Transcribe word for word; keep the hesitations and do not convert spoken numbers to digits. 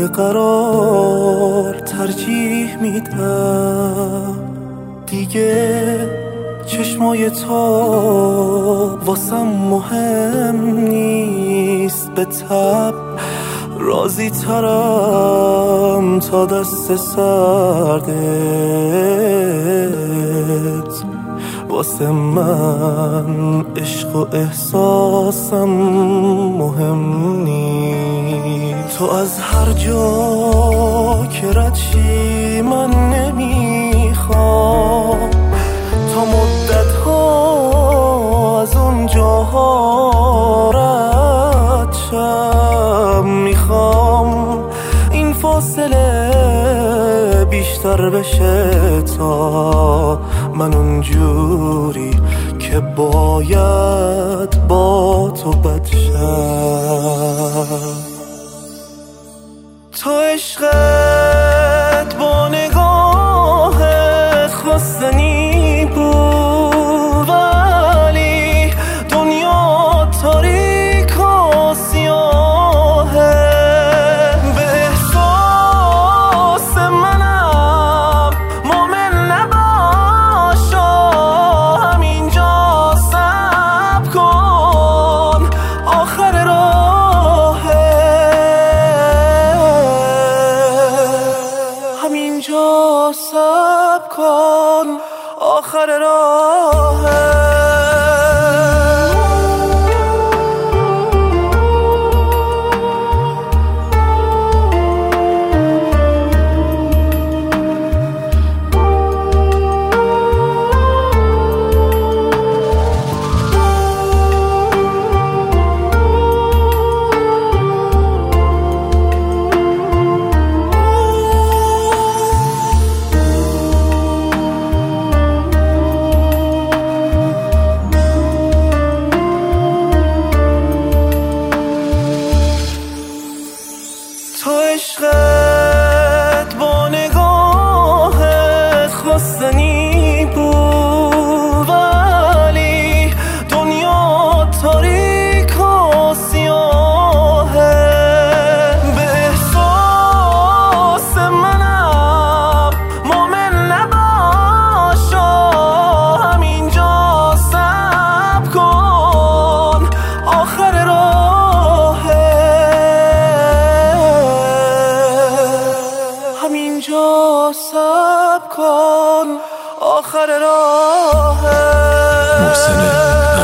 قرار ترجیح میدم. دیگه چشمای تو واسم مهم نیست، به تب راضی ترم تا دست سردت. واسه من عشق و احساسم مهم نیست. تو از هر جا که رد شی من نمیخوام، تا مدت ها از اون جاها رد شم. میخوام این فاصله بیشتر بشه تا من اونجوری که باید با تو بد شم. تو عشقت با نگاهت خواستنی بود، ولی دنیا تاریک و سیاهه. به احساس منم مومن نباشا، همینجا صبر کن آخر راهه. همینجا صبر کن آخر راهه. تو عشقت با نگاهت خواستنی بود، ولی دنیا تاریک و سیاهه. به احساس منم مومن نباشا، همینجا صبر کن آخر راهه. همینجا صبر کن آخر راهه. محسن